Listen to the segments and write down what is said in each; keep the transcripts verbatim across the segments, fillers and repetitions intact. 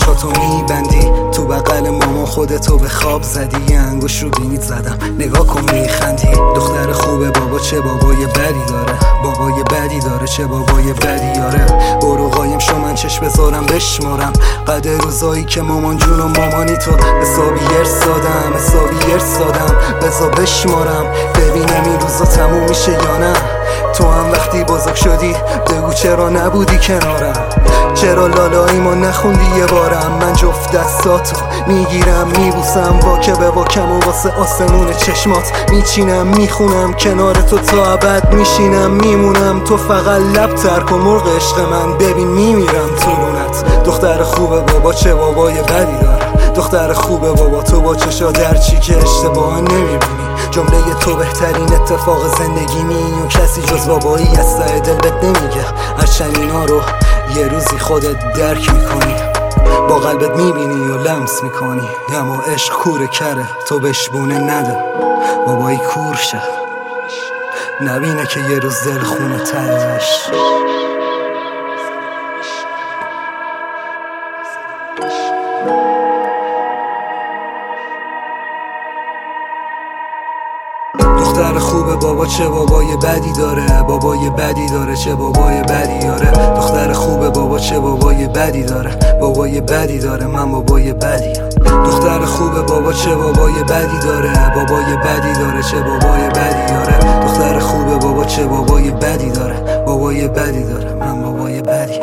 چشاتو میبندی، تو بغل ماما خودتو به خواب زدی، یه انگوش رو بینیت زدم نگاه کن میخندی. دختر خوبه بابا چه بابای بدی داره، بابای بدی داره چه بابای بدی یاره. برو قایم شو من چشم بذارم بشمارم قد روزایی که مامان جون و مامانی تو حسابی ارث دادم، حسابی ارث دادم. بذار بشمارم ببینم این روزا تموم میشه یا نه. تو هم وقتی بزرگ شدی بگو چرا نبودی کنارم، چرا لالایی ما نخوندی یه بارم. من جفت دستاتو میگیرم میبوسم واکه به واکم و واسه آسمون چشمات میچینم میخونم کنار تو تا ابد میشینم میمونم. تو فقط لب تر کن مرغ عشق من ببین میمیرم تو لونت. دختر خوبه بابا چه بابای بدی داره، دختر خوبه بابا تو با چشا در چی که اشتباه نمیبینی. جمله تو بهترین اتفاق زندگی می و کسی جز بابایی از ته دل بهت نمیگه. هرچند اینا رو یه روزی خودت درک میکنی، با قلبت میبینی و لمس میکنی. اما عشق کوره کره تو بشبونه نده، بابایی کور شه نبینه که یه روز دل خونه ترش. دختر خوبه بابا چه بابای بدی داره، بابای بدی داره چه بابای بدی یاره. دختر خوبه بابا چه بابای بدی داره، بابای بدی داره من بابای بدیم. دختر خوبه بابا چه بابای بدی داره، بابای بدی داره چه بابای بدی یاره. دختر خوبه بابا چه بابای بدی داره، بابای بدی داره من بابای بدیم.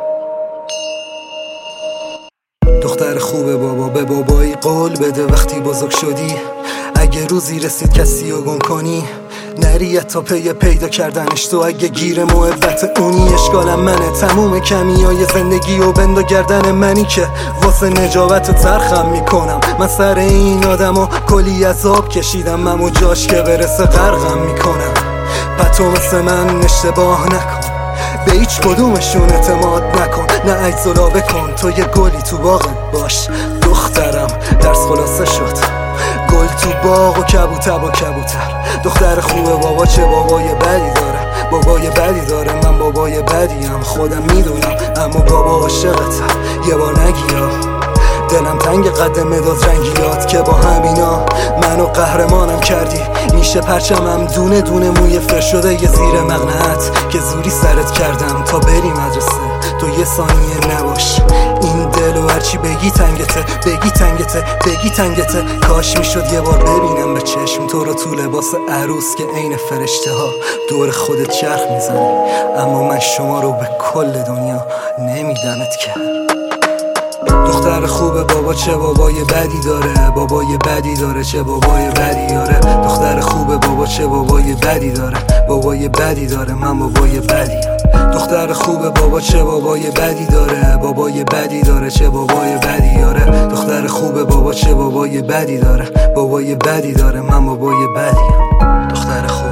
دختر خوبه بابا به بابایی قول بده وقتی بزرگ شدی اگه روزی رسید کسی رو گم کنی نری تا پی پیدا کردنش. تو اگه گیر محبت اونی اشکالم منه، تموم کمی های زندگی و بند و گردن منی که واسه نجابت ترخم میکنم. من سر این آدم و کلی عذاب کشیدم امو جاش که برسه غرقم میکنم. پس تو مثل من اشتباه نکن، به هیچ کدومشون اعتماد نکن، نه عجزلا بکن. تو یه گلی تو باغت باش دخترم، درس خلاصه شد گل تو باغ و کبوتر با کبوتر. دختر خوبه بابا چه بابای بدی داره، بابای بدی داره من بابای بدیم. خودم میدونم اما بابا عاشقتم یه بار نگیا. دلم تنگ قد مداد رنگیات که با همینا منو قهرمانم کردی. میشه پرچمم دونه دونه موی فر شده یه زیر مقنعت که زوری سرت کردم تا بری مدرسه. تو یه ثانیه نباش این دل و هرچی بگی تنگته، بگی تنگته، بگی تنگته. کاش میشد یه بار ببینم به چشم تو رو تو لباس عروس که عین فرشته ها دور خودت چرخ میزنی. اما من شما رو به کل دنیا نمیدمت که. دختر خوبه بابا چه بابای بدی داره، بابای بدی داره چه بابای بدی یاره. دختر خوبه بابا چه بابای بدی داره، بابای بدی داره من بابای بدیم. دختر خوبه بابا چه بابای بدی داره، بابای بدی داره چه بابای بدی یاره. دختر خوبه بابا چه بابای بدی داره، بابای بدی داره من بابای بدیم. دختر خوبه